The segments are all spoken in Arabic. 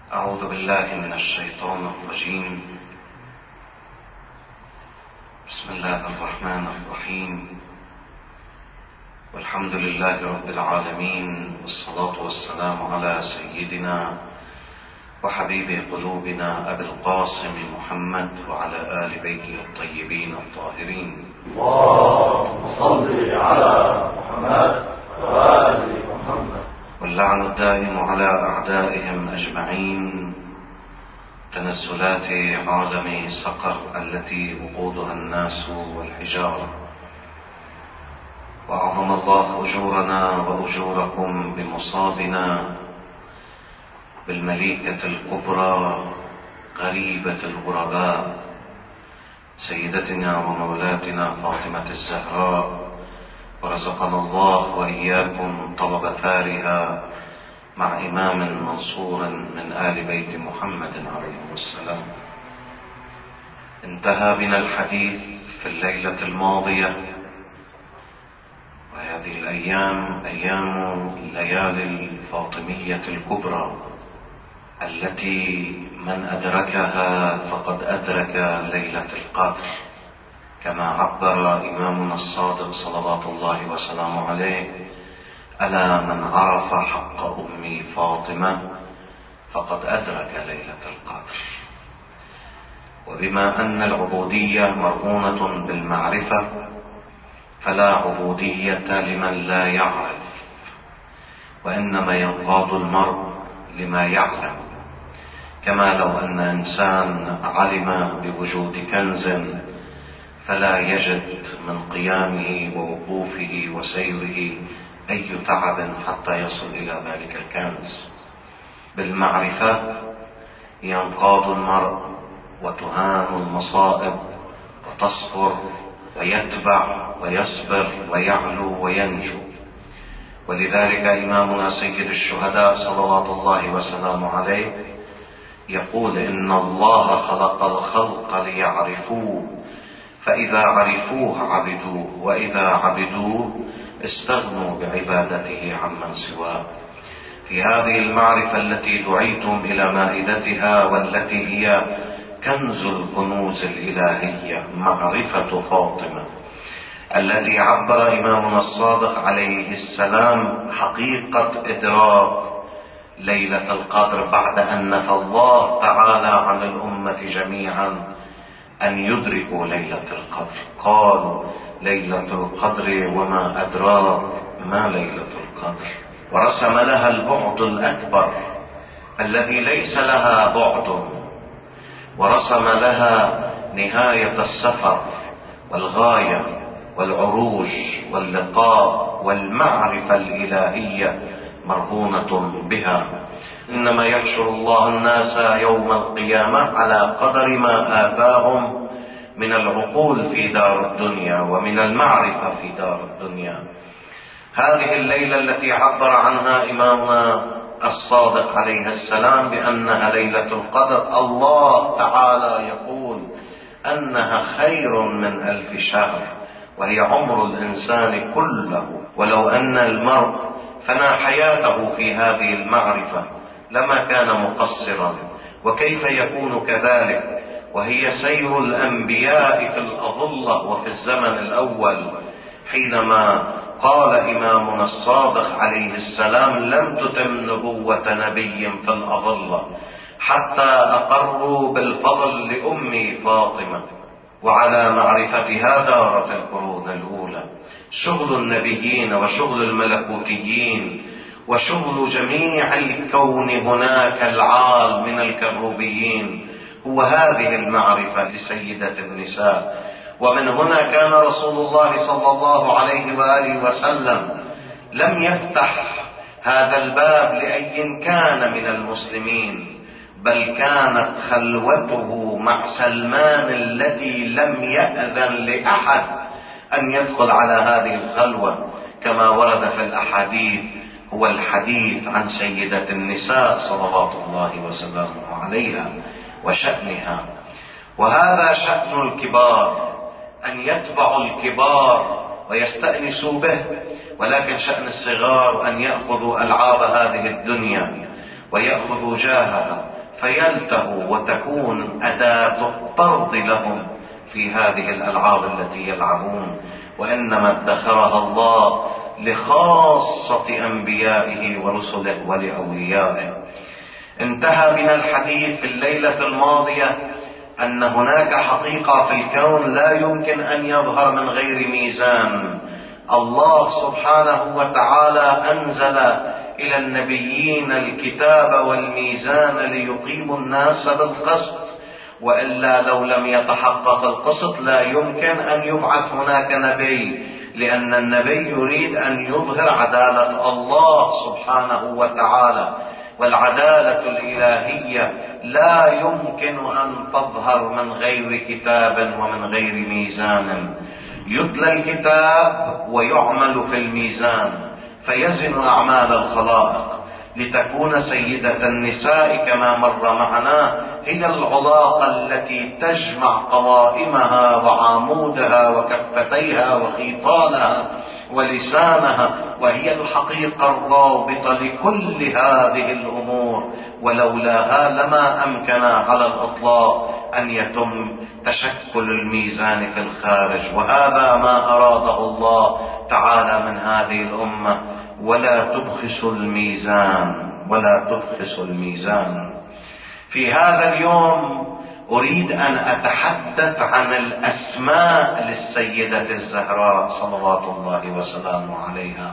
أعوذ بالله من الشيطان الرجيم. بسم الله الرحمن الرحيم، والحمد لله رب العالمين، والصلاة والسلام على سيدنا وحبيب قلوبنا أبي القاسم محمد وعلى آل بيته الطيبين الطاهرين. اللهم صل على محمد وآل محمد. واللعن الدائم على أعدائهم أجمعين. تنزلات عالم سقر التي وقودها الناس والحجارة. وأعظم الله أجورنا وأجوركم بمصابنا بالمليكة الكبرى غريبة الغرباء سيدتنا ومولاتنا فاطمة الزهراء، ورزقنا الله وإياكم طلب ثارها مع إمام منصور من آل بيت محمد عليه السلام. انتهى بنا الحديث في الليلة الماضية، وهذه الأيام أيام الليالي الفاطمية الكبرى التي من أدركها فقد أدرك ليلة القدر، كما عبر إمامنا الصادق صلوات الله وسلامه عليه: ألا من عرف حق أمي فاطمة فقد أدرك ليلة القدر. وبما أن العبودية مرهونة بالمعرفة، فلا عبودية لمن لا يعرف، وإنما ينقاد المرء لما يعلم. كما لو أن إنسان علم بوجود كنز فلا يجد من قيامه ووقوفه وسيره أي تعب حتى يصل إلى ذلك الكنز. بالمعرفة ينقاد المرء وتهان المصائب وتصبر ويتبع ويصبر ويعلو وينجو. ولذلك إمامنا سيد الشهداء صلوات الله وسلامه عليه يقول: إن الله خلق الخلق ليعرفوه، فإذا عرفوه عبدوه، وإذا عبدوه استغنوا بعبادته عمن سواه. في هذه المعرفة التي دعيتم إلى مائدتها، والتي هي كنز الكنوز الإلهية، معرفة فاطمة، التي عبر إمامنا الصادق عليه السلام حقيقة إدراك ليلة القدر بعد أن نفى الله تعالى عن الأمة جميعا أن يدركوا ليلة القدر. قالوا: ليلة القدر وما أدراك ما ليلة القدر. ورسم لها البعد الأكبر الذي ليس لها بعد، ورسم لها نهاية السفر والغاية والعروج واللقاء والمعرفة الإلهية مرهونة بها. إنما يحشر الله الناس يوم القيامة على قدر ما آتاهم من العقول في دار الدنيا ومن المعرفة في دار الدنيا. هذه الليلة التي عبر عنها إمامنا الصادق عليه السلام بأنها ليلة القدر، الله تعالى يقول أنها خير من 1000 شهر، وهي عمر الإنسان كله. ولو أن المرء فنى حياته في هذه المعرفة لما كان مقصرا. وكيف يكون كذلك وهي سير الأنبياء في الأظلة وفي الزمن الأول، حينما قال إمامنا الصادق عليه السلام: لم تتم نبوة نبي في الأظلة حتى أقروا بالفضل لأمي فاطمة. وعلى معرفتها دارت القرون الأولى. شغل النبيين وشغل الملكوتيين وشغل جميع الكون هناك العال من الكروبيين هو هذه المعرفة لسيدة النساء. ومن هنا كان رسول الله صلى الله عليه وآله وسلم لم يفتح هذا الباب لأي كان من المسلمين، بل كانت خلوته مع سلمان التي لم يأذن لأحد أن يدخل على هذه الخلوة، كما ورد في الأحاديث. هو الحديث عن سيدة النساء صلوات الله وسلامه عليها وشأنها. وهذا شأن الكبار، أن يتبعوا الكبار ويستأنسوا به، ولكن شأن الصغار أن يأخذوا ألعاب هذه الدنيا ويأخذوا جاهها فيلتهوا وتكون أداة الطرد لهم في هذه الألعاب التي يلعبون، وإنما ادخرها الله لخاصة أنبيائه ورسله ولأوليائه. انتهى بنا الحديث في الليلة الماضية أن هناك حقيقة في الكون لا يمكن أن يظهر من غير ميزان. الله سبحانه وتعالى أنزل إلى النبيين الكتاب والميزان ليقيموا الناس بالقسط، وإلا لو لم يتحقق القسط لا يمكن أن يبعث هناك نبي، لأن النبي يريد أن يظهر عدالة الله سبحانه وتعالى، والعدالة الإلهية لا يمكن أن تظهر من غير كتاب ومن غير ميزان. يتلى الكتاب ويعمل في الميزان فيزن أعمال الخلائق، لتكون سيدة النساء كما مر معنا هي العلاقة التي تجمع قوائمها وعمودها وكفتيها وخيطانها ولسانها، وهي الحقيقة الرابطة لكل هذه الأمور، ولولاها لما أمكن على الإطلاق أن يتم تشكل الميزان في الخارج. وهذا ما أراده الله تعالى من هذه الأمة: ولا تبخسوا الميزان، ولا تبخسوا الميزان. في هذا اليوم أريد أن أتحدث عن الأسماء للسيدة الزهراء صلوات الله وسلامه عليها،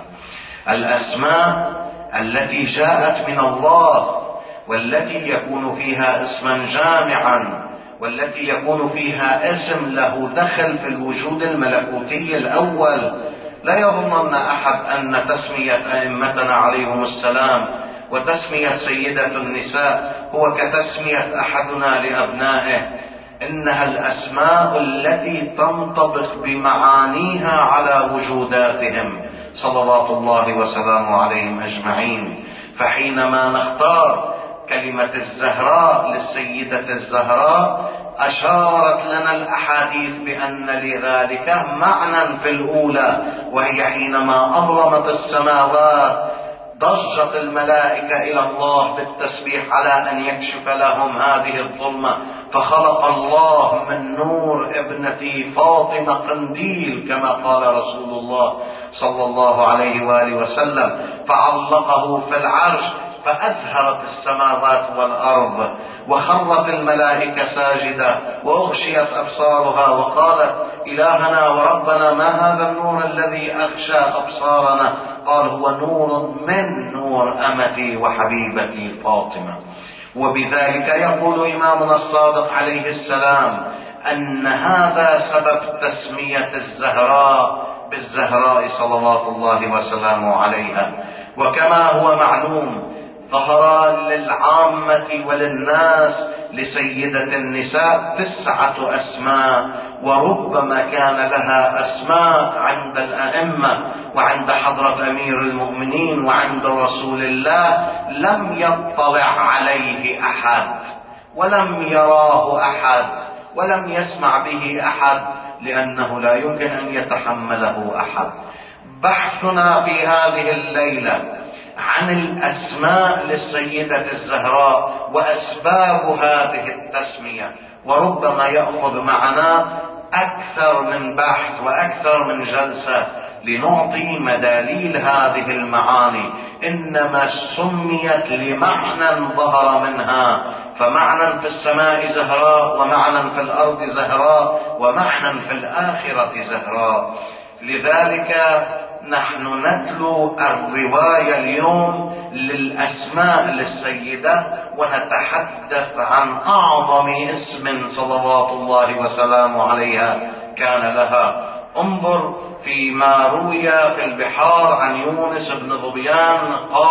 الأسماء التي جاءت من الله، والتي يكون فيها اسما جامعا، والتي يكون فيها اسم له دخل في الوجود الملكوتي الأول. لا يظنن أحد أن تسمية أئمتنا عليهم السلام وتسمية سيدة النساء هو كتسمية أحدنا لأبنائه، إنها الأسماء التي تنطبق بمعانيها على وجوداتهم صلوات الله وسلامه عليهم أجمعين. فحينما نختار كلمة الزهراء للسيدة الزهراء أشارت لنا الأحاديث بأن لذلك معنى في الأولى، وهي حينما أظلمت السماوات ضجت الملائكة إلى الله بالتسبيح على أن يكشف لهم هذه الظلمة، فخلق الله من نور ابنة فاطمة قنديل كما قال رسول الله صلى الله عليه وآله وسلم، فعلقه في العرش فأزهرت السماوات والأرض، وخرت الملائكة ساجدة وأغشيت أبصارها وقالت: إلهنا وربنا ما هذا النور الذي أغشى أبصارنا؟ قال: هو نور من نور أمتي وحبيبتي فاطمة. وبذلك يقول إمامنا الصادق عليه السلام أن هذا سبب تسمية الزهراء بالزهراء صلوات الله وسلامه عليها. وكما هو معلوم ظهر للعامة وللناس لسيدة النساء 9 أسماء، وربما كان لها أسماء عند الأئمة وعند حضرة أمير المؤمنين وعند رسول الله لم يطلع عليه أحد ولم يراه أحد ولم يسمع به أحد، لأنه لا يمكن أن يتحمله أحد. بحثنا في هذه الليلة عن الأسماء للسيدة الزهراء وأسباب هذه التسمية، وربما يأخذ معنا أكثر من بحث وأكثر من جلسة لنعطي مداليل هذه المعاني. إنما سميت لمعنى ظهر منها، فمعنى في السماء زهراء، ومعنى في الأرض زهراء، ومعنى في الآخرة زهراء. لذلك نحن نتلو الرواية اليوم للأسماء للسيدة، ونتحدث عن أعظم اسم صلوات الله وسلامه عليها كان لها. انظر فيما روي في البحار عن يونس بن ظبيان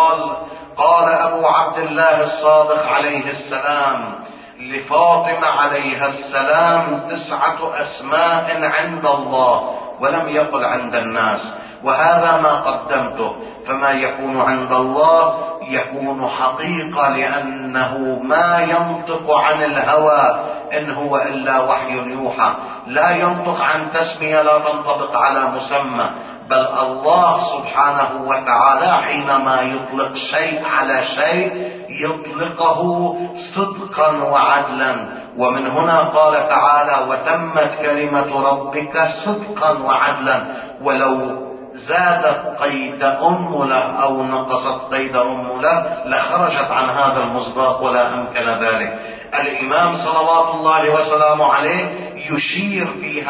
قال أبو عبد الله الصادق عليه السلام لفاطمة عليها السلام 9 أسماء عند الله، ولم يقل عند الناس، وهذا ما قدمته. فما يكون عند الله يكون حقيقة، لأنه ما ينطق عن الهوى إن هو إلا وحي يوحى. لا ينطق عن تسمية لا تنطبق على مسمى، بل الله سبحانه وتعالى حينما يطلق شيء على شيء يطلقه صدقا وعدلا. ومن هنا قال تعالى: وتمت كلمة ربك صدقا وعدلا. ولو زادت قيد أنملة أو نقصت قيد أنملة لخرجت عن هذا المصداق ولا أمكن ذلك. الإمام صلوات الله وسلامه عليه يشير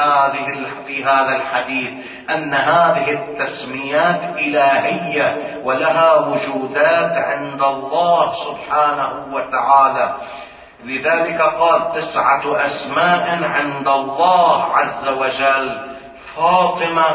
في هذا الحديث أن هذه التسميات إلهية ولها وجودات عند الله سبحانه وتعالى. لذلك قال: 9 أسماء عند الله عز وجل: فاطمة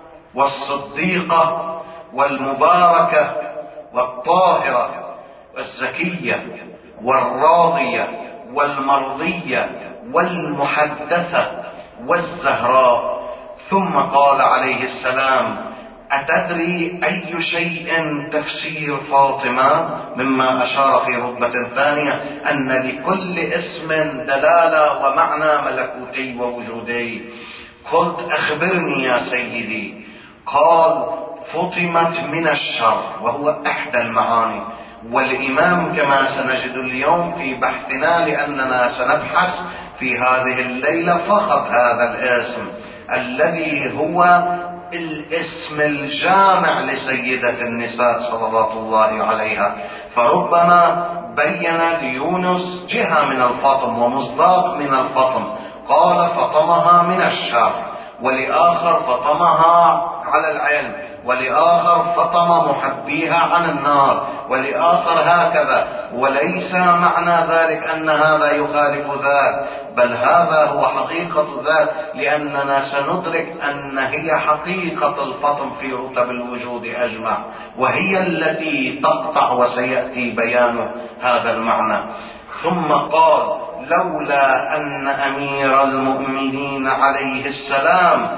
والصديقة والمباركة والطاهرة والزكية والراضية والمرضية والمحدثة والزهراء. ثم قال عليه السلام: أتدري أي شيء تفسير فاطمة؟ مما أشار في رتبة ثانية أن لكل اسم دلالة ومعنى ملكوتي ووجودي. قلت: أخبرني يا سيدي. قال: فطمت من الشر، وهو إحدى المعاني. والإمام كما سنجد اليوم في بحثنا، لأننا سنبحث في هذه الليلة فقط هذا الاسم الذي هو الاسم الجامع لسيدة النساء صلوات الله عليها. فربما بين ليونس جهة من الفطم ومصداق من الفطم، قال: فطمها من الشر، ولآخر فطمها على العلم، ولآخر فطم محبيها عن النار، ولآخر هكذا. وليس معنى ذلك أن هذا يخالف ذاك، بل هذا هو حقيقة ذات، لأننا سندرك أن هي حقيقة الفطم في رتب الوجود أجمع، وهي التي تقطع، وسيأتي بيان هذا المعنى. ثم قال: لولا أن أمير المؤمنين عليه السلام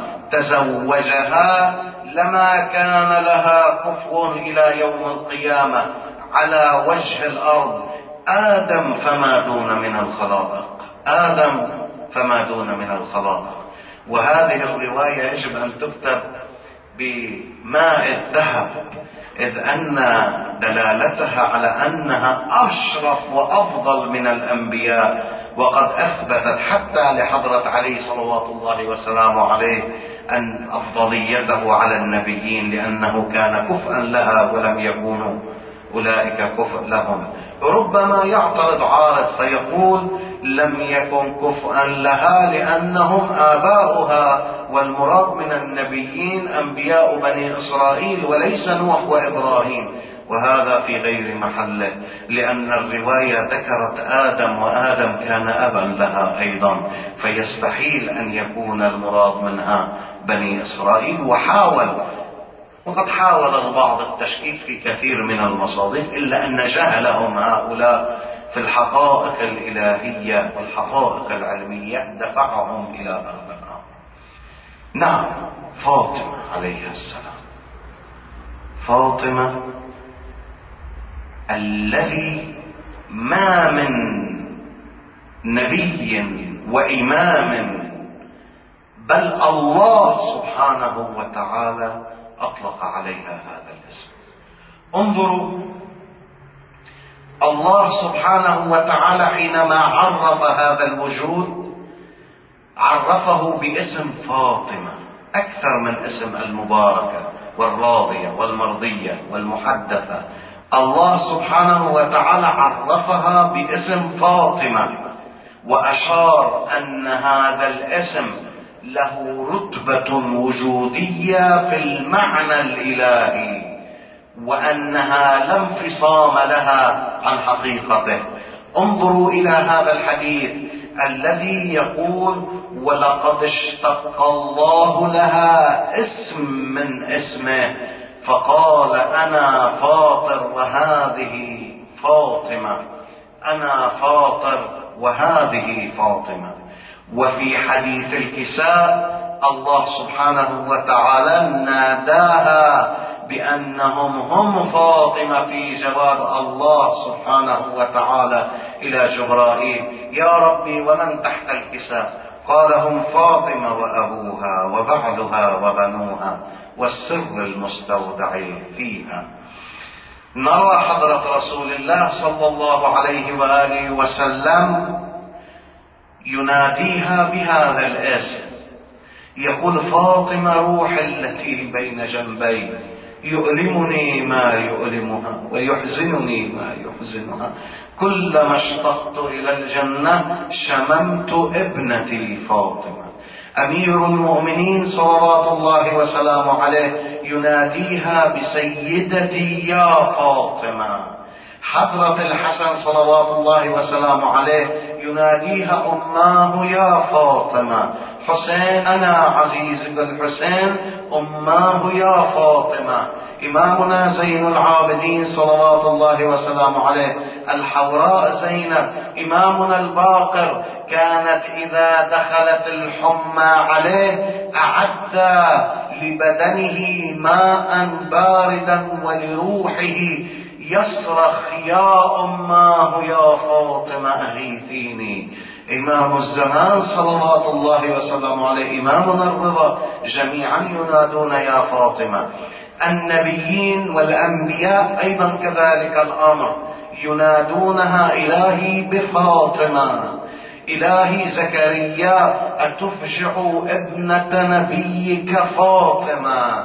تزوجها لما كان لها كفء إلى يوم القيامة على وجه الأرض آدم فما دون من الخلائق. آدم فما دون من الخلائق. وهذه الرواية يجب أن تكتب بماء الذهب، إذ أن دلالتها على أنها أشرف وأفضل من الأنبياء، وقد أثبتت حتى لحضرة علي صلوات الله وسلامه عليه أن أفضليته على النبيين، لأنه كان كفءا لها ولم يكونوا أولئك كفء لهم. ربما يعترض عارض فيقول: لم يكن كفءا لها لأنهم آباؤها، والمراد من النبيين أنبياء بني إسرائيل وليس نوح وإبراهيم. وهذا في غير محله، لأن الرواية ذكرت آدم، وآدم كان أبا لها أيضا، فيستحيل أن يكون المراد منها بني إسرائيل. وقد حاول البعض التشكيك في كثير من المصادر، إلا أن جهلهم هؤلاء في الحقائق الإلهية والحقائق العلمية دفعهم إلى هذا الأمر. نعم، فاطمة عليها السلام، فاطمة الذي ما من نبي وإمام بل الله سبحانه وتعالى أطلق عليها هذا الاسم. انظروا، الله سبحانه وتعالى حينما عرف هذا الوجود عرفه باسم فاطمة أكثر من اسم المباركة والراضية والمرضية والمحدثة. الله سبحانه وتعالى عرفها باسم فاطمة، وأشار أن هذا الاسم له رتبة وجودية في المعنى الإلهي، وأنها لا انفصام لها عن حقيقته. انظروا إلى هذا الحديث الذي يقول: ولقد اشتق الله لها اسم من اسمه، فقال: أنا فاطر وهذه فاطمة، أنا فاطر وهذه فاطمة. وفي حديث الكساء الله سبحانه وتعالى ناداها بأنهم هم فاطمة في جواب الله سبحانه وتعالى إلى جبرائيل: يا ربي ومن تحت الكساء؟ قال: هم فاطمة وأبوها وبعلها وبنوها والسر المستودع فيها. نرى حضرة رسول الله صلى الله عليه وآله وسلم يناديها بهذا الاسم، يقول: فاطمة روح التي بين جنبي، يؤلمني ما يؤلمها ويحزنني ما يحزنها، كلما اشتقت إلى الجنة شممت ابنتي فاطمة. أمير المؤمنين صلوات الله وسلامه عليه يناديها بسيدتي يا فاطمة. حضرة الحسن صلوات الله وسلامه عليه يناديها أماه يا فاطمة. حسين أنا عزيز بالحسين أماه يا فاطمة. إمامنا زين العابدين صلوات الله وسلامه عليه الحوراء زينب. إمامنا الباقر كانت إذا دخلت الحمى عليه أعد لبدنه ماء باردا ولروحه يصرخ يا أماه يا فاطمة أغيثيني. إمام الزمان صلوات الله وسلامه عليه إمامنا الرضا جميعا ينادون يا فاطمة. النبيين والأنبياء أيضا كذلك الأمر، ينادونها إلهي بفاطمة. إلهي زكريا أتفجع ابنة نبيك فاطمة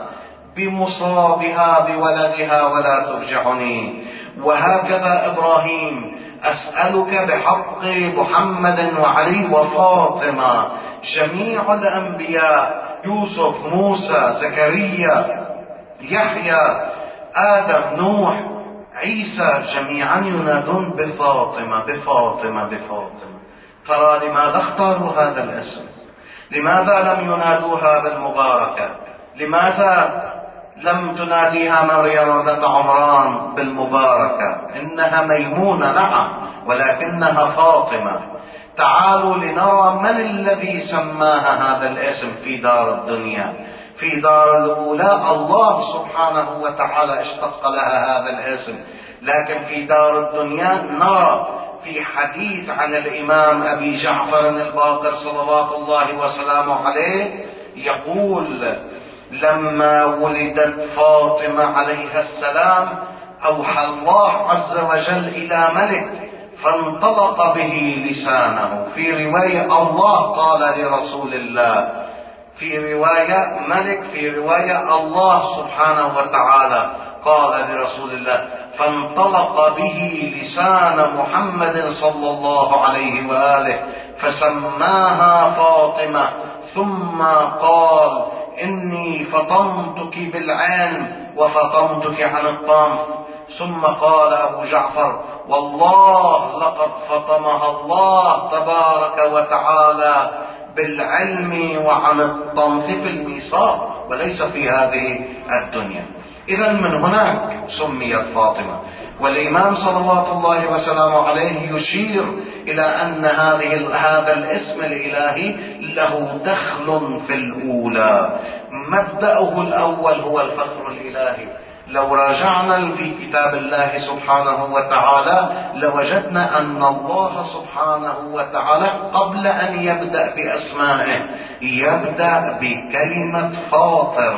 بمصابها بولدها ولا تفجعني. وهكذا إبراهيم أسألك بحق محمد وعلي وفاطمة. جميع الأنبياء يوسف موسى زكريا يحيى آدم نوح عيسى جميعا ينادون بفاطمة بفاطمة بفاطمة. ترى لماذا اختاروا هذا الاسم؟ لماذا لم ينادوها بالمباركة؟ لماذا لم تناديها مريم ابنة عمران بالمباركة؟ إنها ميمونة نعم، ولكنها فاطمة. تعالوا لنرى من الذي سماها هذا الاسم في دار الدنيا. في دار الأولى الله سبحانه وتعالى اشتق لها هذا الاسم، لكن في دار الدنيا نرى في حديث عن الإمام أبي جعفر الباقر صلوات الله وسلامه عليه يقول: لما ولدت فاطمة عليها السلام أوحى الله عز وجل إلى ملك فانطلق به لسانه. في رواية الله قال لرسول الله، في رواية ملك، في رواية الله سبحانه وتعالى قال لرسول الله فانطلق به لسان محمد صلى الله عليه وآله فسماها فاطمة، ثم قال: إني فطمتك بالعين وفطمتك عن الطمع. ثم قال أبو جعفر: والله لقد فطمها الله تبارك وتعالى بالعلم وعن الطمع في الميثاق وليس في هذه الدنيا. إذا من هناك سميت فاطمة. والإمام صلوات الله وسلامه عليه يشير إلى أن هذا الاسم الإلهي له دخل في الأولى. مبدأه الأول هو الفخر الإلهي. لو راجعنا في كتاب الله سبحانه وتعالى لوجدنا أن الله سبحانه وتعالى قبل أن يبدأ بأسمائه يبدأ بكلمة فاطر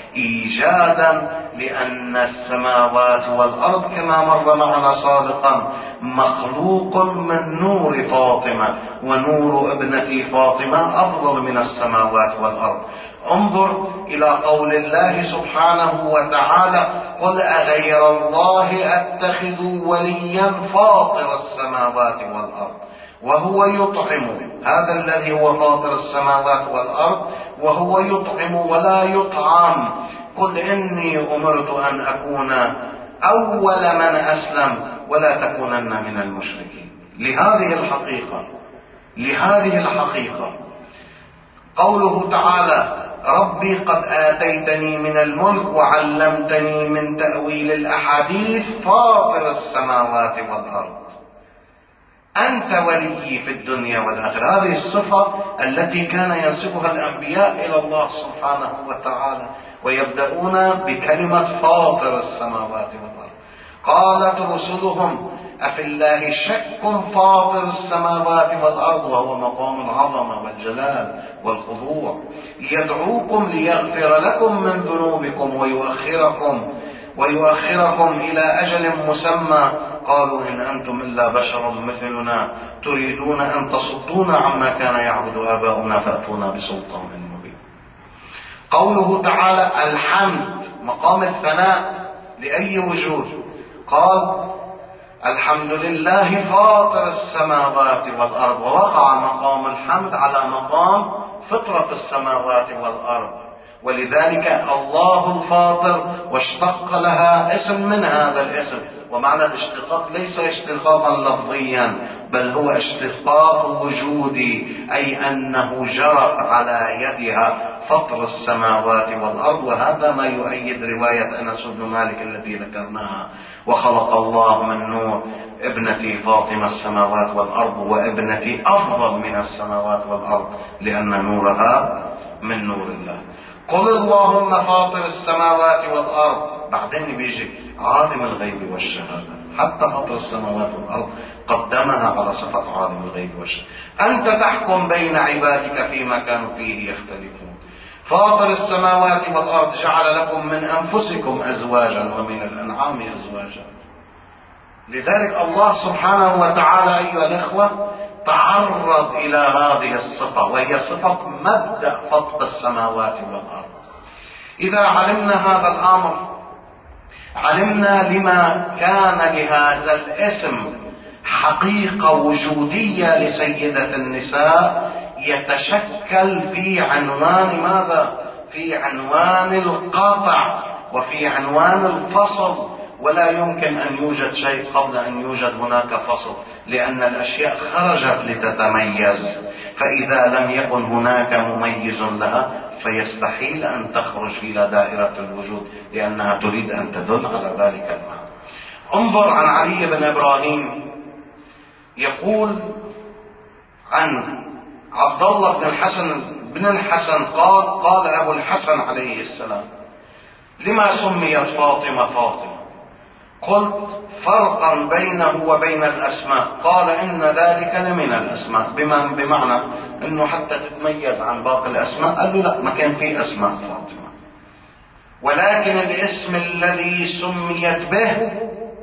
إيجادا، لأن السماوات والأرض كما مر معنا سابقا مخلوق من نور فاطمة، ونور ابنتي فاطمة أفضل من السماوات والأرض. انظر إلى قول الله سبحانه وتعالى: قل أغير الله أتخذ وليا فاطر السماوات والأرض وهو يطعم. هذا الذي هو فاطر السماوات والأرض وهو يطعم ولا يطعم. قل إني أمرت أن أكون أول من أسلم ولا تكونن من المشركين. لهذه الحقيقة قوله تعالى: ربي قد آتيتني من الملك وعلمتني من تأويل الأحاديث فاطر السماوات والأرض أنت وليي في الدنيا والآخرة. هذه الصفة التي كان ينسبها الأنبياء إلى الله سبحانه وتعالى، ويبدأون بكلمة فاطر السماوات والأرض. قالت رسلهم أفي الله شك فاطر السماوات والأرض وهو مقام العظمة والجلال والخضوع يدعوكم ليغفر لكم من ذنوبكم ويؤخركم إلى أجل مسمى قالوا إن أنتم إلا بشر مثلنا تريدون أن تصدونا عما كان يعبد آباؤنا فأتونا بسلطان مبين. قوله تعالى الحمد مقام الثناء لأي وجود، قال الحمد لله فاطر السماوات والأرض، ووقع مقام الحمد على مقام فطرة السماوات والأرض، ولذلك الله الفاطر واشتق لها اسم من هذا الاسم. ومعنى الاشتقاق ليس اشتقاقا لفظيا بل هو اشتقاق وجودي، أي أنه جرت على يدها فطر السماوات والأرض. وهذا ما يؤيد رواية أنس بن مالك التي ذكرناها، وخلق الله من نور ابنتي فاطمة السماوات والأرض وابنتي أفضل من السماوات والأرض لأن نورها من نور الله. قل اللهم فاطر السماوات والأرض، بعدين بيجي عالم الغيب والشهادة، حتى فاطر السماوات والأرض قدمها على صفة عالم الغيب والشهادة. أنت تحكم بين عبادك فيما كانوا فيه يختلفون. فاطر السماوات والأرض جعل لكم من أنفسكم أزواجا ومن الأنعام أزواجا. لذلك الله سبحانه وتعالى أيها الإخوة تعرض إلى هذه الصفة، وهي صفة مبدأ فطر السماوات والأرض. إذا علمنا هذا الأمر علمنا لما كان لهذا الاسم حقيقة وجودية لسيدة النساء يتشكل في عنوان ماذا؟ في عنوان القطع وفي عنوان الفصل، ولا يمكن أن يوجد شيء قبل أن يوجد هناك فصل، لأن الأشياء خرجت لتتميز، فإذا لم يكن هناك مميز لها فيستحيل أن تخرج إلى دائرة الوجود، لأنها تريد أن تدل على ذلك المعنى. انظر عن علي بن إبراهيم يقول عن عبد الله بن الحسن قال أبو الحسن عليه السلام لما سميت فاطمة فاطمة؟ قلت فرقا بينه وبين الأسماء. قال إن ذلك لمن الأسماء، بمعنى أنه حتى تتميز عن باقي الأسماء. قال له لا، ما كان في أسماء فاطمة، ولكن الاسم الذي سميت به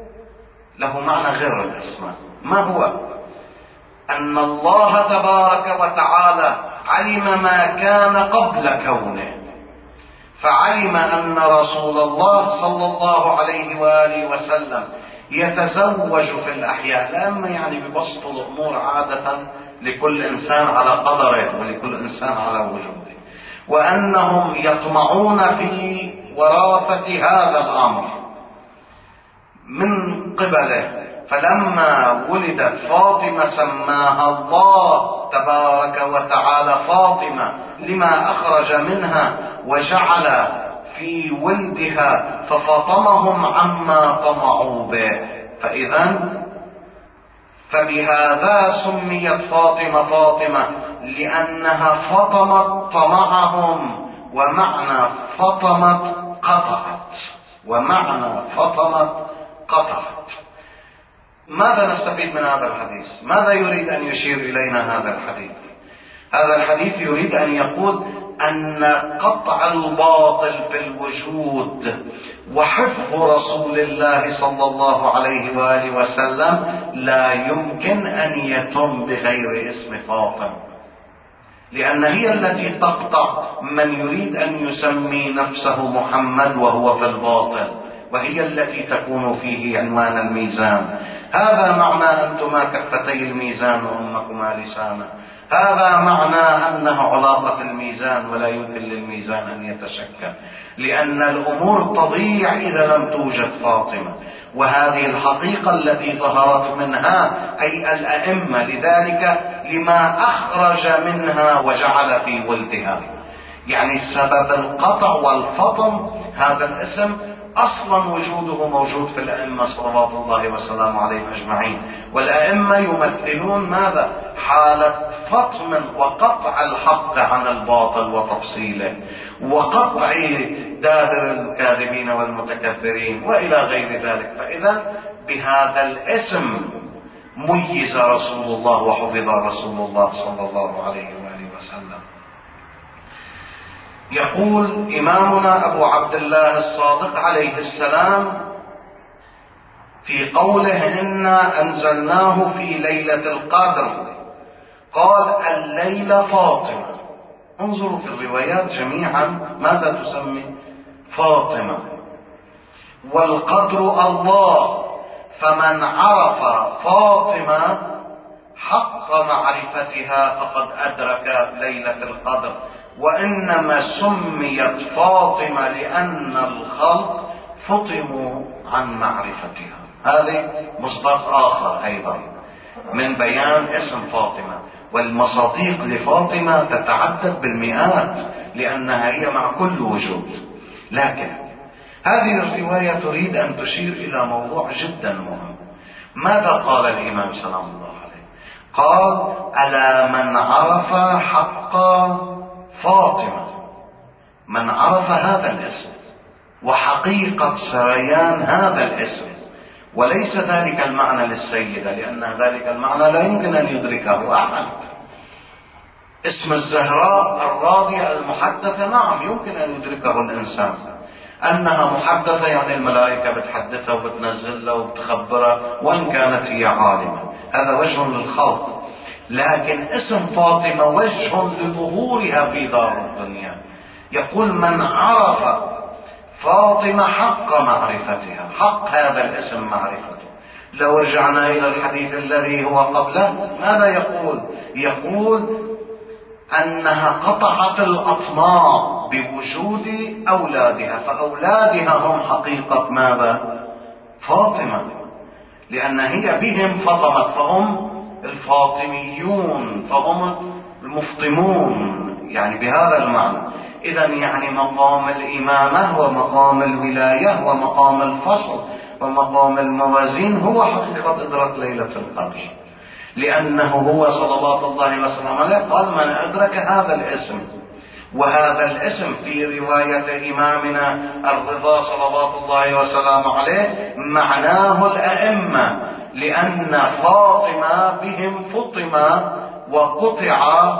له معنى غير الأسماء. ما هو؟ أن الله تبارك وتعالى علم ما كان قبل كونه، فعلم أن رسول الله صلى الله عليه وآله وسلم يتزوج في الأحياء، لأما يعني ببسط الأمور عادة لكل إنسان على قدره ولكل إنسان على وجوده، وأنهم يطمعون في وراثة هذا الأمر من قبله. فلما ولدت فاطمة سماها الله تبارك وتعالى فاطمة لما أخرج منها وجعل في ولدها ففطمهم عما طمعوا به. فبهذا سميت فاطمة فاطمة لأنها فطمت طمعهم، ومعنى فطمت قطعت. ماذا نستفيد من هذا الحديث؟ ماذا يريد أن يشير إلينا هذا الحديث؟ هذا الحديث يريد أن يقول أن قطع الباطل في الوجود وحفظ رسول الله صلى الله عليه وآله وسلم لا يمكن أن يتم بغير اسم فاطمة، لأن هي التي تقطع من يريد أن يسمي نفسه محمد وهو في الباطل، وهي التي تكون فيه عنوان الميزان. هذا معنى أنتما كفتي الميزان وأمكما لسانا. هذا معنى أنه علاقة الميزان، ولا يمكن للميزان أن يتشكل، لأن الأمور تضيع إذا لم توجد فاطمة. وهذه الحقيقة التي ظهرت منها أي الأئمة، لذلك لما أخرج منها وجعل في ولدها، يعني سبب القطع والفطم هذا الاسم أصلا وجوده موجود في الأئمة صلوات الله وسلامه عليهم أجمعين. والأئمة يمثلون ماذا؟ حالة فطم وقطع الحق عن الباطل وتفصيله، وقطع دابر الكاذبين والمتكبرين وإلى غير ذلك. فإذا بهذا الاسم ميز رسول الله وحفظ رسول الله صلى الله عليه وآله وسلم. يقول إمامنا أبو عبد الله الصادق عليه السلام في قوله إنا أنزلناه في ليلة القدر، قال الليلة فاطمة. انظروا في الروايات جميعا ماذا تسمي؟ فاطمة. والقدر الله، فمن عرف فاطمة حق معرفتها فقد أدرك ليلة القدر. وإنما سميت فاطمة لأن الخلق فطموا عن معرفتها. هذا مصداق آخر أيضا من بيان اسم فاطمة. والمصاديق لفاطمة تتعدد بالمئات لأنها هي مع كل وجود. لكن هذه الرواية تريد أن تشير إلى موضوع جدا مهم. ماذا قال الإمام سلام الله عليه؟ قال ألا من عرف حق فاطمة، من عرف هذا الاسم وحقيقة سريان هذا الاسم، وليس ذلك المعنى للسيدة لأن ذلك المعنى لا يمكن أن يدركه أحد. اسم الزهراء الراضية المحدثة نعم يمكن أن يدركه الإنسان، أنها محدثة يعني الملائكة بتحدثها وبتنزلها وبتخبرها وإن كانت هي عالمة، هذا وجه للخلق. لكن اسم فاطمة وجه لظهورها في دار الدنيا. يقول من عرف فاطمة حق معرفتها، حق هذا الاسم معرفته. لو رجعنا إلى الحديث الذي هو قبله ماذا يقول؟ يقول أنها قطعت الأطماع بوجود أولادها، فأولادها هم حقيقة ماذا؟ فاطمة، لأن هي بهم فطمت، فهم الفاطميون، فهم المفطمون، يعني بهذا المعنى. إذا يعني مقام الإمامة ومقام الولاية ومقام الفصل ومقام الموازين هو حقيقة إدراك ليلة القدر، لأنه هو صلوات الله وسلامه عليه قال من أدرك هذا الاسم. وهذا الاسم في رواية إمامنا الرضا صلوات الله وسلامه عليه معناه الأئمة، لأن فاطمة بهم فطمة وقطع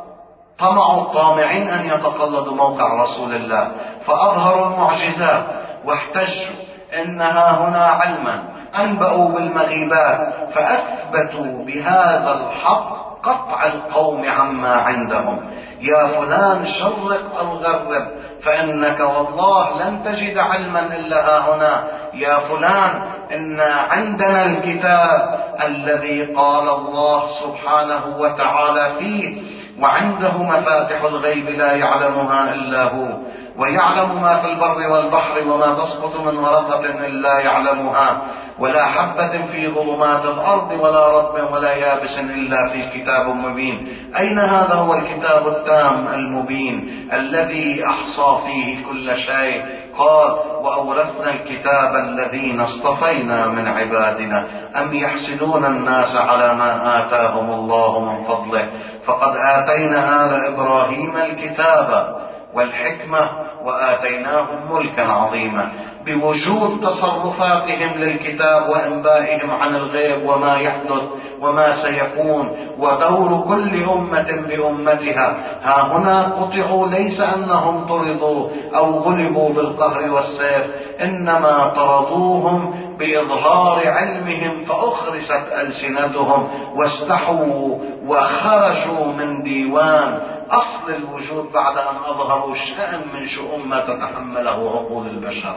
طمع الطامعين أن يتقلدوا موقع رسول الله، فأظهروا المعجزات واحتجوا إنها هنا علما، أنبأوا بالمغيبات، فأثبتوا بهذا الحق قطع القوم عما عندهم. يا فلان شرق أو غرب فإنك والله لن تجد علما إلا ها هنا. يا فلان إن عندنا الكتاب الذي قال الله سبحانه وتعالى فيه وعنده مفاتح الغيب لا يعلمها إلا هو، ويعلم ما في البر والبحر وما تسقط من ورقة إلا يعلمها، ولا حبة في ظلمات الأرض ولا رطب ولا يابس إلا في كتاب مبين. أين هذا هو الكتاب التام المبين الذي أحصى فيه كل شيء؟ قال وأورثنا الكتاب الذين اصطفينا من عبادنا أم يحسدون الناس على ما آتاهم الله من فضله فقد آتينا آل إبراهيم الكتاب والحكمة وآتيناهم ملكا عظيما. بوجود تصرفاتهم للكتاب وإنبائهم عن الغيب وما يحدث وما سيكون ودور كل أمة بأمتها، ها هنا قطعوا ليس أنهم طردوا أو غلبوا بالقهر والسيف، إنما طردوهم بإظهار علمهم فأخرست ألسنتهم واستحوا وخرجوا من ديوان أصل الوجود بعد أن أظهروا شأن من شؤون ما تتحمله عقول البشر.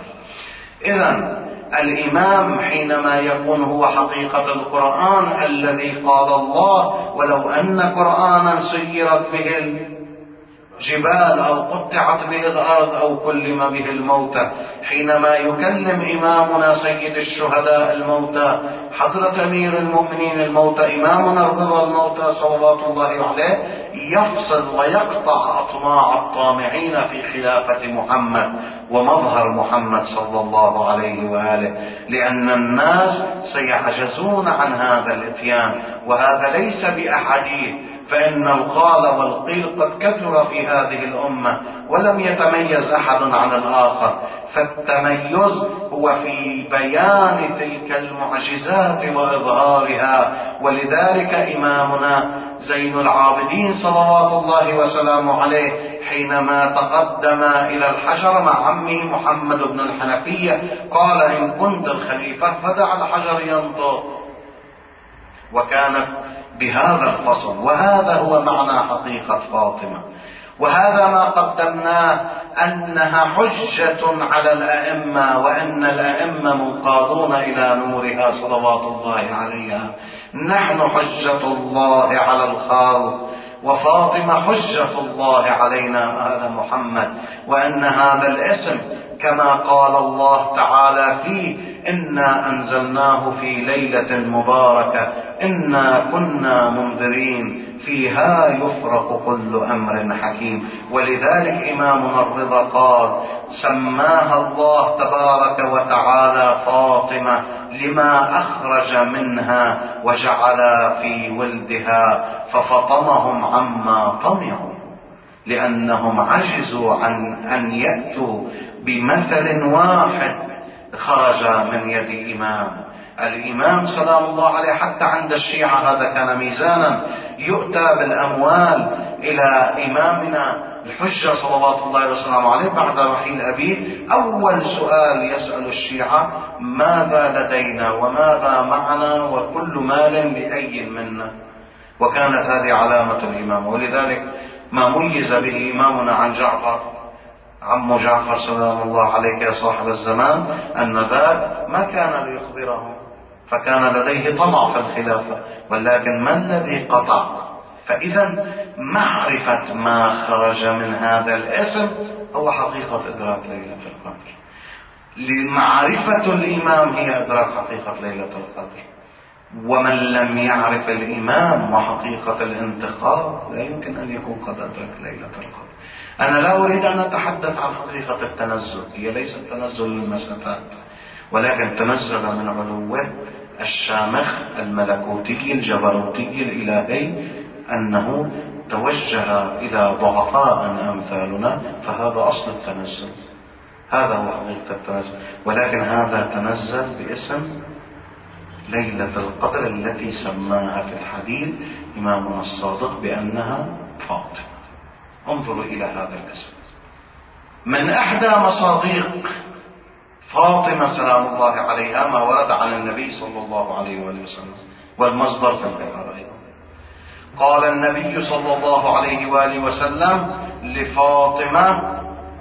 إذن الإمام حينما يكون هو حقيقة القرآن الذي قال الله ولو أن قرآنا سيرت به الجبال أو قطعت به الأرض أو كلم به الموتى، حينما يكلم إمامنا سيد الشهداء الموتى حضرة أمير المؤمنين الموتى إمامنا الرضا الموتى صلوات الله عليه يفصل ويقطع أطماع الطامعين في خلافة محمد ومظهر محمد صلى الله عليه وآله، لأن الناس سيعجزون عن هذا الإتيان، وهذا ليس بأحاديث، فإن القال والقيل قد كثر في هذه الأمة ولم يتميز أحد عن الآخر، فالتميز هو في بيان تلك المعجزات وإظهارها. ولذلك إمامنا زين العابدين صلوات الله وسلامه عليه حينما تقدم إلى الحجر مع عمه محمد بن الحنفية قال: إن كنت الخليفة فدع الحجر ينطق. وكانت بهذا الفصل. وهذا هو معنى حقيقة فاطمة، وهذا ما قدمناه، أنها حجة على الأئمة، وأن الأئمة منقادون إلى نورها صلوات الله عليها. نحن حجة الله على الخلق، وفاطمة حجة الله علينا آل محمد. وأن هذا الاسم كما قال الله تعالى فيه: إنا أنزلناه في ليلة مباركة إنا كنا منذرين فيها يفرق كل أمر حكيم. ولذلك إمامنا الرضا قال: سماها الله تبارك وتعالى فاطمة لما أخرج منها وجعل في ولدها، ففطمهم عما طمعوا، لأنهم عجزوا عن أن يأتوا بمثل واحد خرج من يد إمام. الإمام سلام الله عليه حتى عند الشيعة هذا كان ميزانا، يؤتى بالأموال إلى إمامنا الحجة صلوات الله وسلامه عليه بعد رحيل أبيه، أول سؤال يسأل الشيعة: ماذا لدينا وماذا معنا وكل مال لأي منا؟ وكانت هذه علامة الإمام. ولذلك ما ميز به إمامنا عن جعفر عم جعفر سلام الله عليك يا صاحب الزمان أن ذاك ما كان ليخبره، فكان لديه طمع في الخلافة، ولكن ما الذي قطع؟ فإذا معرفة ما خرج من هذا الاسم هو حقيقة إدراك ليلة القدر. لمعرفة الإمام هي إدراك حقيقة ليلة القدر. ومن لم يعرف الإمام وحقيقة الانتخاب لا يمكن أن يكون قد أدرك ليلة القدر. أنا لا أريد أن أتحدث عن حقيقة التنزل، هي ليست تنزل للمسافات، ولكن تنزل من علوه الشامخ الملكوتي الجبروتي الإلهي، أنه توجه إلى ضعفاء أمثالنا، فهذا أصل التنزل، هذا هو حقيقة التنزل. ولكن هذا تنزل باسم ليلة القدر التي سماها في الحديث إمامنا الصادق بأنها فاطمة. انظروا إلى هذا الاسم من إحدى مصادق فاطمة سلام الله عليها ما ورد عن النبي صلى الله عليه وآله وسلم، والمصدر في البخاري أيضا. قال النبي صلى الله عليه وآله وسلم لفاطمة: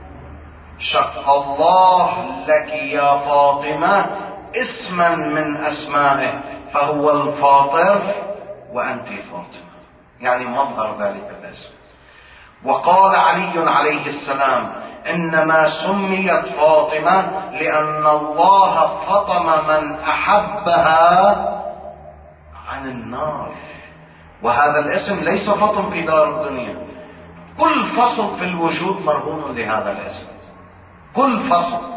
شق الله لك يا فاطمة اسما من أسمائه فهو الفاطر وأنت فاطمة، يعني مظهر ذلك الاسم. وقال علي عليه السلام: إنما سميت فاطمة لأن الله فطم من أحبها عن النار. وهذا الاسم ليس فطم في دار الدنيا، كل فصل في الوجود مرهون لهذا الاسم، كل فصل.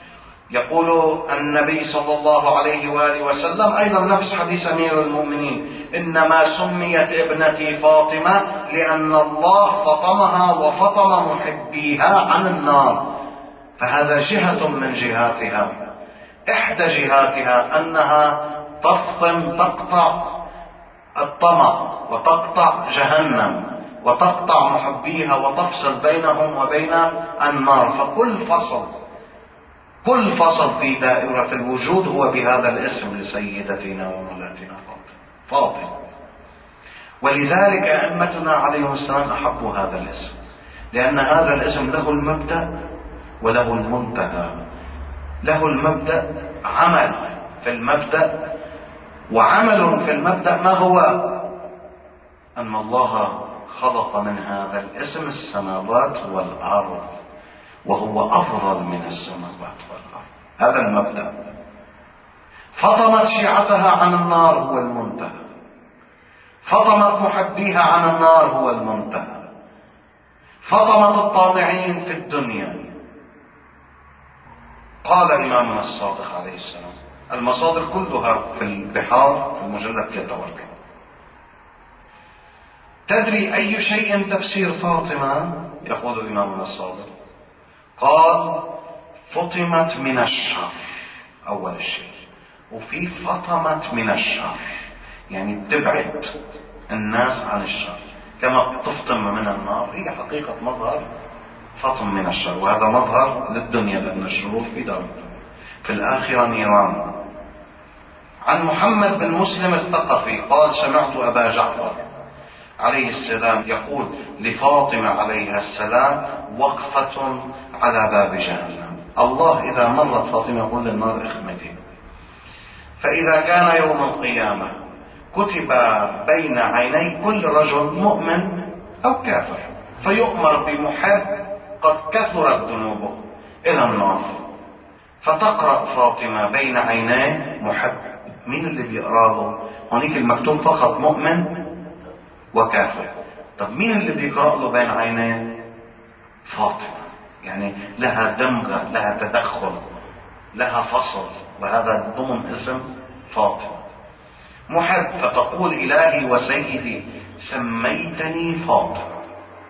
يقول النبي صلى الله عليه وآله وسلم أيضا نفس حديث أمير المؤمنين: إنما سميت ابنتي فاطمة لأن الله فطمها وفطم محبيها عن النار. فهذا جهة من جهاتها، إحدى جهاتها أنها تفطم، تقطع الطمع وتقطع جهنم وتقطع محبيها وتفصل بينهم وبين النار. فكل كل فصل في دائرة الوجود هو بهذا الاسم لسيدتنا ومولاتنا فاطمة. ولذلك أئمتنا عليهم السلام أحبوا هذا الاسم، لأن هذا الاسم له المبدأ وله المنتهى. له المبدأ عمل في المبدأ، وعمل في المبدأ ما هو؟ أن الله خلق من هذا الاسم السماوات والأرض، وهو أفضل من السماوات والأرض. هذا المبدأ. فطمت شيعتها عن النار هو المنتهى، فطمت محبيها عن النار هو المنتهى، فطمت الطامعين في الدنيا. قال إمامنا الصادق عليه السلام، المصادر كلها في البحار في المجلد 43. تدري أي شيء تفسير فاطمة؟ يقول إمامنا الصادق: قال: فطمت من الشر أول شيء، وفي فطمت من الشر يعني بتبعد الناس عن الشر، كما تفطم من النار هي حقيقة مظهر فطم من الشر، وهذا مظهر للدنيا لأن الشرور في دار في الآخرة نيران. عن محمد بن مسلم الثقفي قال سمعت أبا جعفر عليه السلام يقول لفاطمة عليها السلام وقفة على باب جهنم. الله إذا مرت فاطمة يقول للنار اخمدي. فإذا كان يوم القيامة كتب بين عيني كل رجل مؤمن أو كافر فيؤمر بمحب قد كثرت ذنوبه إلى النار، فتقرأ فاطمة بين عينيه محب. مين اللي بيقرأ له؟ هونيك المكتوب فقط مؤمن وكافر. طب مين اللي بيقرأ له بين عينيه؟ فاطمة. يعني لها دمغة، لها تدخل، لها فصل، وهذا ضمن اسم فاطمة. محب فتقول إلهي وسيدي سميتني فاطمة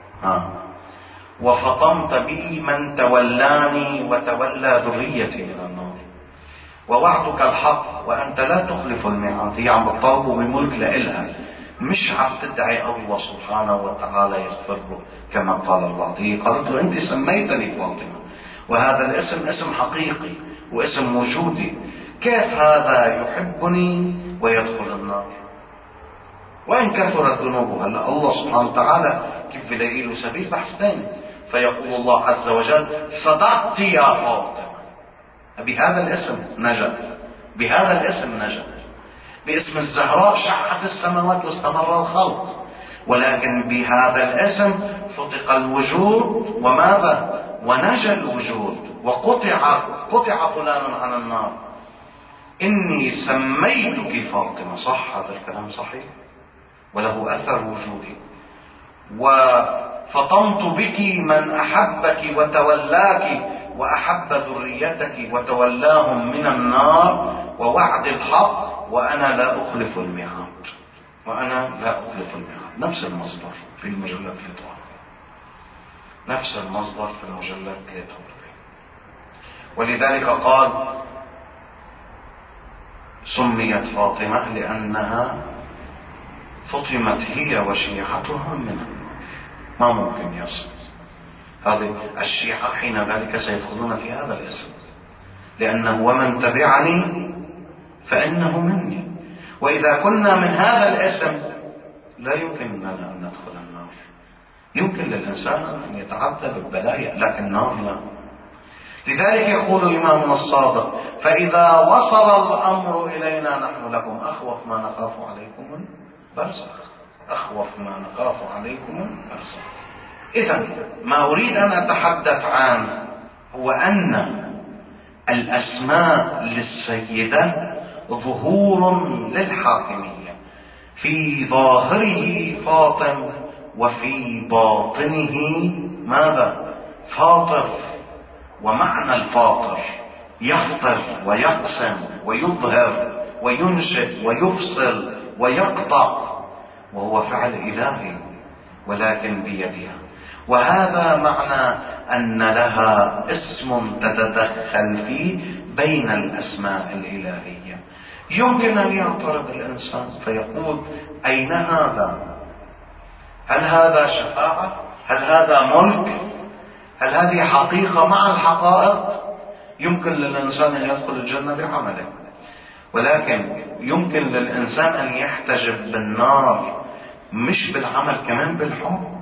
وفطمت بي من تولاني وتولى ذريتي من النار، ووعدك الحق وأنت لا تخلف الميعاد. هي عم بتطالبه بملك لإلها، مش عم تدعي الله سبحانه وتعالى يغفر له كما قال الله. هي قالت له أنت سميتني فاطمة، وهذا الاسم اسم حقيقي واسم وجودي، كيف هذا يحبني ويدخل النار وإن كثرت ذنوبه؟ هلا الله سبحانه وتعالى كيف بيلاقي له سبيل بحث ثاني، فيقول الله عز وجل صدقت يا فاطمة. بهذا الاسم نجا، بهذا الاسم نجا. باسم الزهراء شحت السماوات واستمر الخلق، ولكن بهذا الاسم فتق الوجود وماذا؟ ونجا الوجود، وقطع فلان عن النار. إني سميتك فاطمة. صح هذا الكلام صحيح وله أثر وجودي. وفطمت بك من أحبك وتولاك وأحب ذريتك وتولاهم من النار ووعد الحق وأنا لا أخلف الميعاد. وأنا لا أخلف الميعاد. نفس المصدر في المجلد 43، نفس المصدر في المجلد 43. ولذلك قال سميت فاطمة لأنها فطمت هي وشيعتها من النار. ما ممكن يصل هذه الشيعة حين ذلك سيدخلون في هذا الاسم، لأنه ومن تبعني فإنه مني. وإذا كنا من هذا الاسم لا يمكن لنا أن ندخل النار. يمكن للإنسان أن يتعذب ببلايا لكن النار لا. لذلك يقول إمامنا الصادق فإذا وصل الأمر إلينا نحن لكم أخوف ما نخاف عليكم البرزخ. أخوف ما نخاف عليكم البرزخ. إذا ما أريد أن أتحدث عنه هو أن الأسماء للسيدة ظهور للحاكمية، في ظاهره فاطم وفي باطنه ماذا؟ فاطر. ومعنى الفاطر يفطر ويقسم ويظهر وينشئ ويفصل ويقطع، وهو فعل إلهي ولكن بيدها. وهذا معنى أن لها اسم تتدخل فيه بين الأسماء الإلهية. يمكن أن يعترض الإنسان فيقول أين هذا؟ هل هذا شفاعة؟ هل هذا ملك؟ هل هذه حقيقة مع الحقائق؟ يمكن للإنسان أن يدخل الجنة بعمله، ولكن يمكن للإنسان أن يحتجب بالنار مش بالعمل كمان بالحب.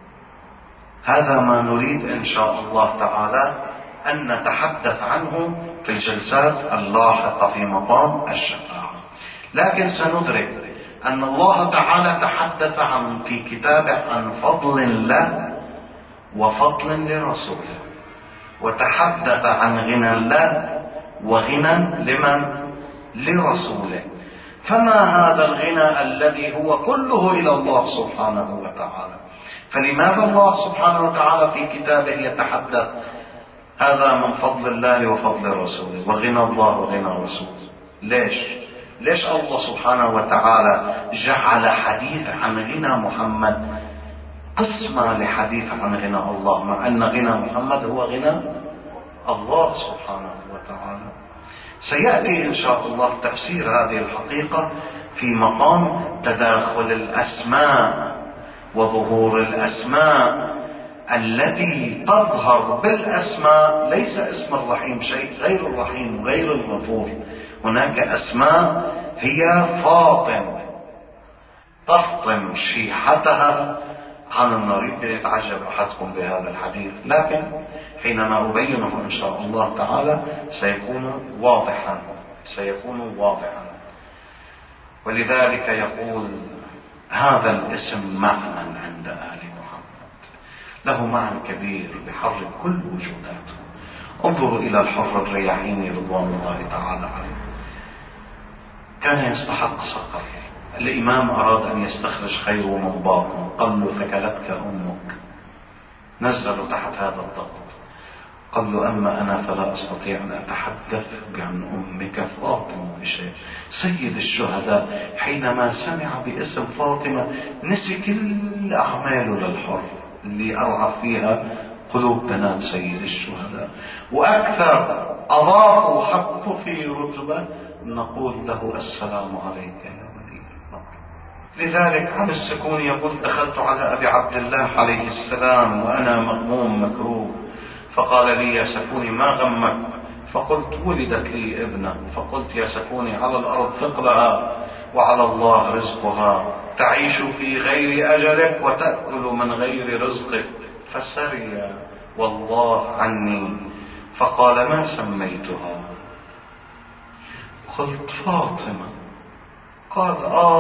هذا ما نريد إن شاء الله تعالى أن نتحدث عنه في الجلسات اللاحقة في مقام الشفاعة. لكن سندرك أن الله تعالى تحدث في كتابه عن فضل له وفضل لرسوله، وتحدث عن غنى الله وغنى لمن؟ لرسوله. فما هذا الغنى الذي هو كله إلى الله سبحانه وتعالى؟ فلماذا الله سبحانه وتعالى في كتابه يتحدث هذا من فضل الله وفضل رسوله وغنى الله وغنى رسوله؟ ليش الله سبحانه وتعالى جعل حديث عن غنى محمد قسمة لحديث عن غنى الله، مع أن غنى محمد هو غنى الله سبحانه وتعالى. سيأتي إن شاء الله تفسير هذه الحقيقة في مقام تداخل الأسماء وظهور الأسماء التي تظهر بالأسماء. ليس اسم الرحيم شيء غير الرحيم غير الغفور. هناك أسماء هي فاطم تفطم شيحتها عن النار. يتعجب أحدكم بهذا الحديث، لكن حينما أبينه إن شاء الله تعالى سيكون واضحا. ولذلك يقول هذا الاسم معنى عند آل محمد، له معنى كبير بحرك كل وجوداته. انظروا إلى الحر الرياحيني رضوان الله تعالى عليه، كان يستحق صقر. الإمام أراد أن يستخرج خير من باطن، قال له ثكلتك أمك، نزلوا تحت هذا الضغط. قال له أما أنا فلا أستطيع أن أتحدث عن أمك فاطمة بشيء. سيد الشهداء حينما سمع باسم فاطمة نسي كل أعماله للحر اللي أرعى فيها قلوب بنات سيد الشهداء، وأكثر أضافوا حقه في رتبة نقول له السلام عليك يا ولي الأمر. لذلك عن السكون يقول دخلت على أبي عبد الله عليه السلام وأنا مغموم مكروه، فقال لي يا سكوني ما غمك؟ فقلت ولدت لي ابنة. فقلت يا سكوني على الأرض ثقلها وعلى الله رزقها، تعيش في غير أجلك وتأكل من غير رزقك. فسري والله عني. فقال ما سميتها؟ قلت فاطمة. قال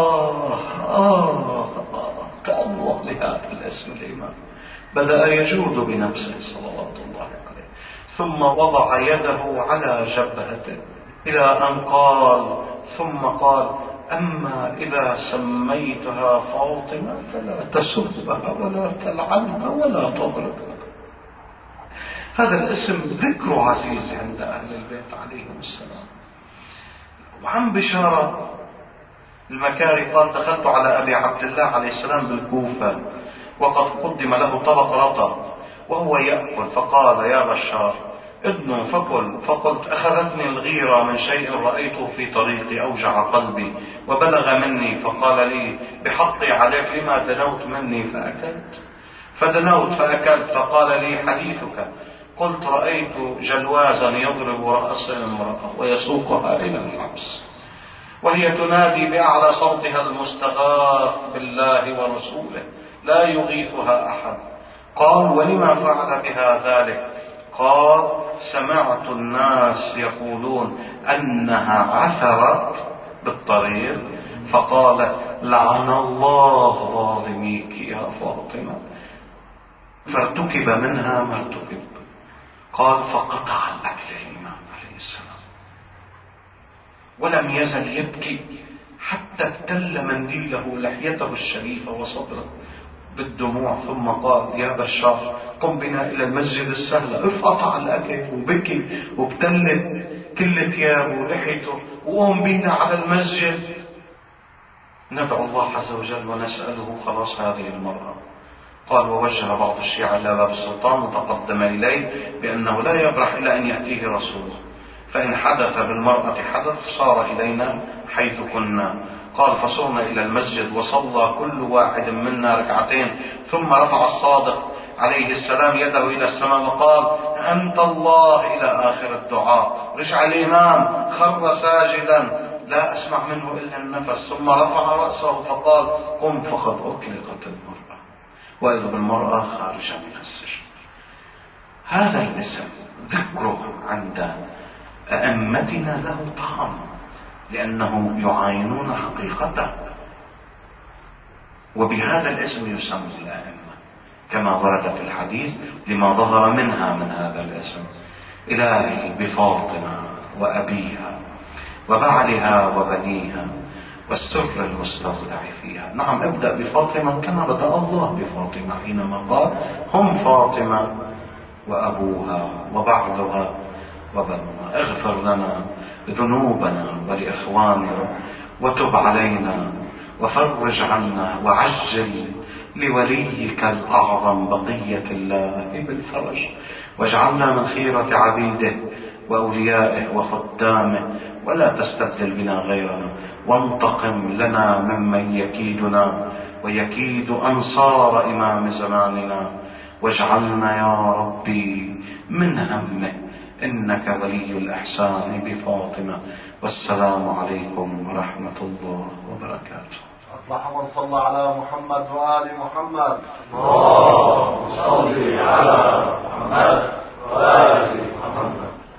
كالله لهذا الاسم الإمام. بدأ يجود بنفسه صلوات الله عليه، ثم وضع يده على جبهته إلى أن قال ثم قال أما إذا سميتها فاطمة فلا تسبها ولا تلعنها ولا تضربها. هذا الاسم ذكره عزيز عند أهل البيت عليهم السلام. وعن بشارة المكاري قال دخلت على أبي عبد الله عليه السلام بالكوفة وقد قدم له طبق رطب وهو يأكل، فقال يا بشار ادنو فكل. فقلت أخذتني الغيرة من شيء رأيته في طريقي أوجع قلبي وبلغ مني، فقال لي بحقي عليك لما دنوت مني؟ فأكلت. فدنوت فأكلت. فقال لي حديثك. قلت رأيت جلوازا يضرب رأس امرأة ويسوقها إلى الحبس وهي تنادي بأعلى صوتها المستغاث بالله ورسوله لا يغيثها أحد. قال ولما فعل بها ذلك؟ قال سمعت الناس يقولون أنها عثرت بالطريق فقالت لعن الله ظالميك يا فاطمة، فارتكب منها ما ارتكب. قال فقطع الأكل الإمام عليه السلام ولم يزل يبكي حتى ابتل منديله لحيته الشريفة وصدره بالدموع، ثم قال يا بشار قم بنا إلى المسجد السهل. قطع الأكل وبكي وابتل كل ثيابه ولحيته وقوم بنا على المسجد ندعو الله عز وجل ونسأله خلاص هذه المرأة. قال ووجه بعض الشيعة إلى باب السلطان وتقدم إليه بأنه لا يبرح إلى أن يأتيه رسوله، فإن حدث بالمرأة حدث صار إلينا حيث كنا. قال فصرنا إلى المسجد وصلى كل واحد منا ركعتين، ثم رفع الصادق عليه السلام يده إلى السماء وقال أنت الله إلى آخر الدعاء. رجع الإمام خر ساجدا لا أسمع منه إلا النفس، ثم رفع رأسه فقال قم فقد أطلقت المرأة، وإذا بالمرأة خارجة من السجن. هذا الاسم ذكره عند أئمتنا له طعم لأنهم يعاينون حقيقته، وبهذا الاسم يسمى الأئمة كما ورد في الحديث لما ظهر منها من هذا الاسم. إلهي بفاطمة وأبيها وبعلها وبنيها والسر المستودع فيها. نعم ابدأ بفاطمة كما بدأ الله بفاطمة حينما قال هم فاطمة وأبوها وبعلها وبنوها. اغفر لنا ذنوبنا ولإخواننا وتب علينا وفرج عنا وعجل لوليك الأعظم بقية الله بالفرج، واجعلنا من خيرة عبيده وأوليائه وخدامه، ولا تستبدل بنا غيرنا، وانتقم لنا ممن يكيدنا ويكيد أنصار إمام زماننا، واجعلنا يا ربي من همه، إنك ولي الإحسان بفاطمة. والسلام عليكم ورحمة الله وبركاته. اللهم صل على محمد وآل محمد.